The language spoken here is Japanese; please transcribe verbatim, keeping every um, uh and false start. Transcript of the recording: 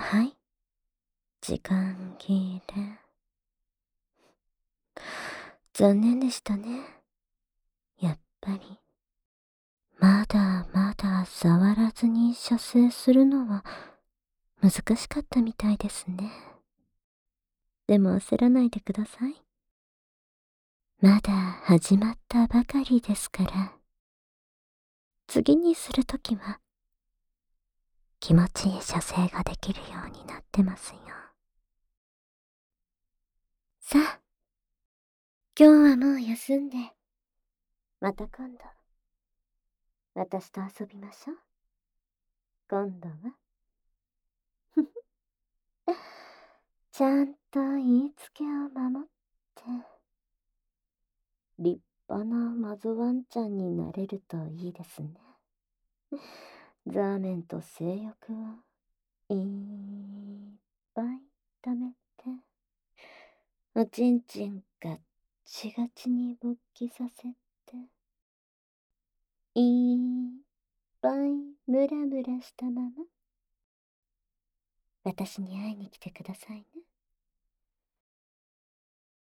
はい。時間切れ。残念でしたね。やっぱり。まだまだ触らずに射精するのは難しかったみたいですね。でも焦らないでください。まだ始まったばかりですから。次にするときは気持ちいい射精ができるようになってますよ。さあ、今日はもう休んで、また今度、私と遊びましょう。今度は。ふふ。ちゃんと言いつけを守って、立派なマゾワンちゃんになれるといいですね。ザーメンと性欲をいっぱい溜めて、おちんちんガッチガチに勃起させて、いっぱいムラムラしたまま、私に会いに来てくださいね。